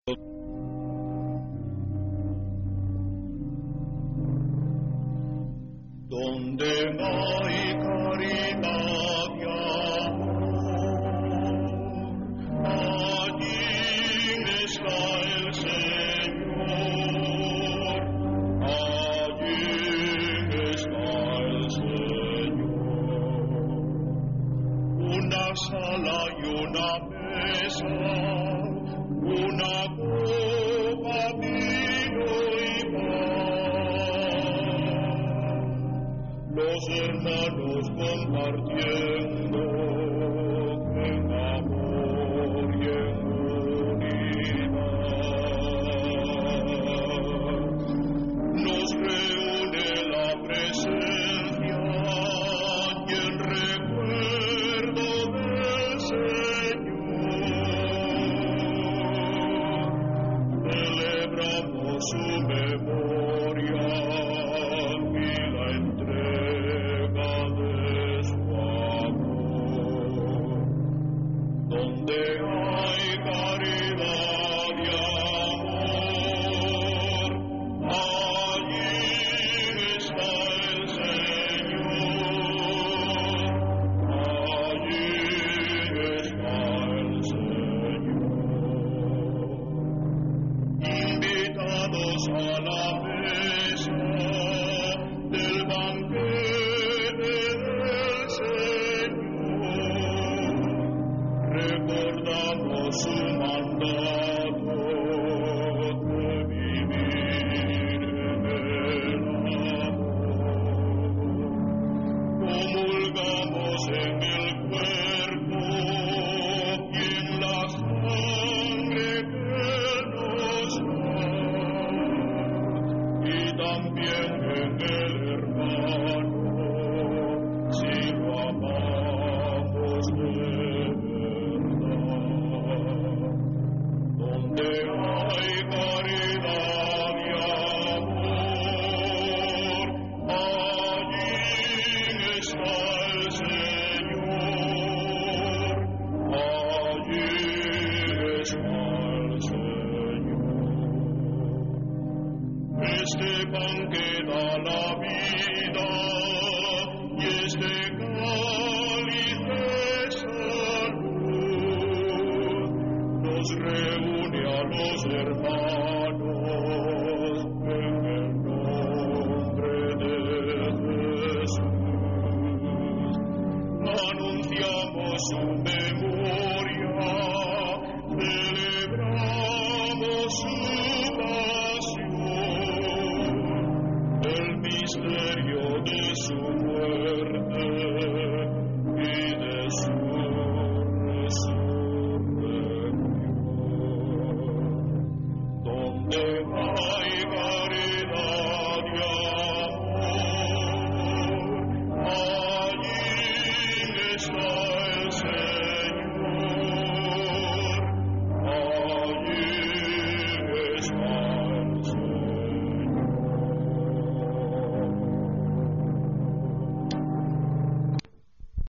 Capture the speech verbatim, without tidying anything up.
Donde hay caridad y amor, allí está el Señor, allí está el Señor. Una sala y una mesa, una copa, vino y pan, los hermanos compartiendo en amor y en unidad. Nos reúne la presencia y el recuerdo del Señor. Celebramos su memoria y la entrega de su amor. Donde hay caridad y amor, allí está el Señor, allí está el Señor. Invitados a la mesa del banquete del Señor, recordamos su mandato de vivir en el amor. Comulgamos en el cuerpo y en la sangre que nos da, y también en el hermano, si lo amamos de verdad. Donde hay caridad y amor, allí está el Señor, allí está el Señor. Este pan que da la vida